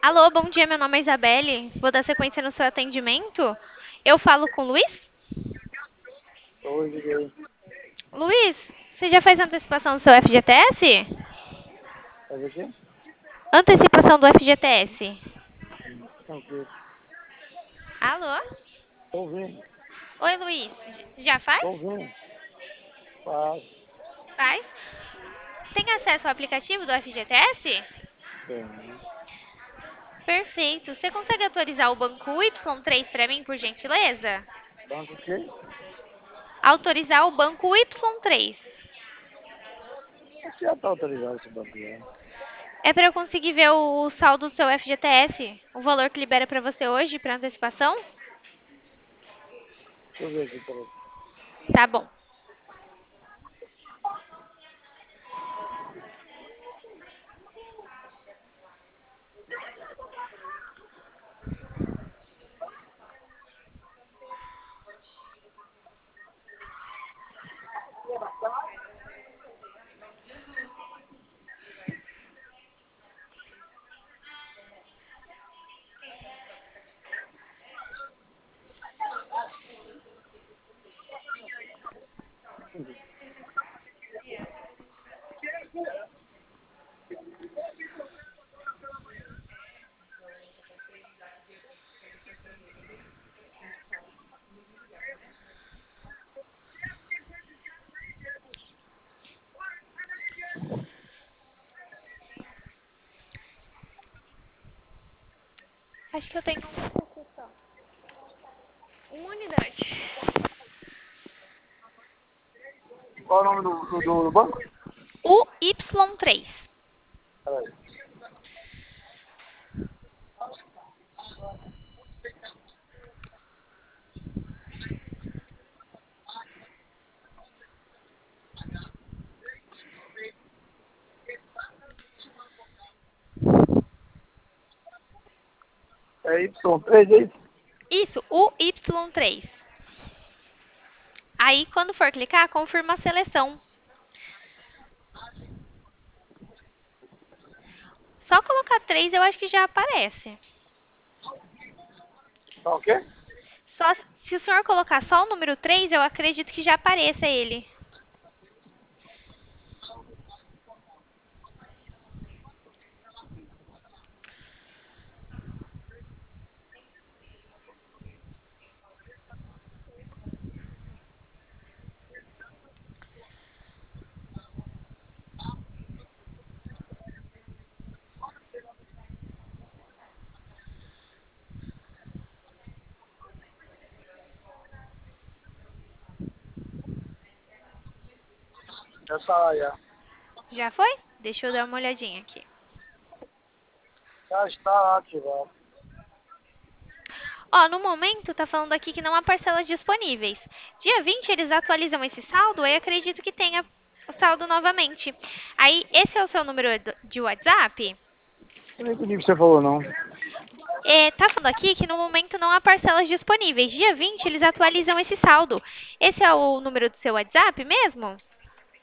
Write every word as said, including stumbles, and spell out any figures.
Alô, bom dia, meu nome é Isabelle. Vou dar sequência no seu atendimento. Eu falo com o Luiz? Oi, liguei. Luiz, você já fez antecipação do seu F G T S? Faz aqui? Antecipação do F G T S. Tranquilo. Alô? Tô ouvindo. Oi, Luiz. Já faz? Tô ouvindo. Faz. Faz. Tem acesso ao aplicativo do F G T S? Tem. Perfeito. Você consegue autorizar o banco Y três para mim, por gentileza? Banco o quê? Autorizar o banco Y três. Por que já tá autorizado esse banco já? É para eu conseguir ver o saldo do seu F G T S, o valor que libera para você hoje para antecipação? Deixa eu ver aqui, peraí. Tá bom. Acho que eu tenho uma unidade. Qual é o nome do, do, do- do banco? O Y três. Peraí. É Y três, é isso? Isso, o Y três. Aí, quando for clicar, confirma a seleção. Só colocar três, eu acho que já aparece. Tá o quê? Só se o senhor colocar só o número três, eu acredito que já apareça ele. Já tá, já. Já foi? Deixa eu dar uma olhadinha aqui. Já está ativado. Ó, no momento tá falando aqui que não há parcelas disponíveis. Dia vinte eles atualizam esse saldo, aí acredito que tenha o saldo novamente. Aí, esse é o seu número de WhatsApp? Eu não entendi o que você falou, não. É, tá falando aqui que no momento não há parcelas disponíveis. Dia vinte eles atualizam esse saldo. Esse é o número do seu WhatsApp mesmo?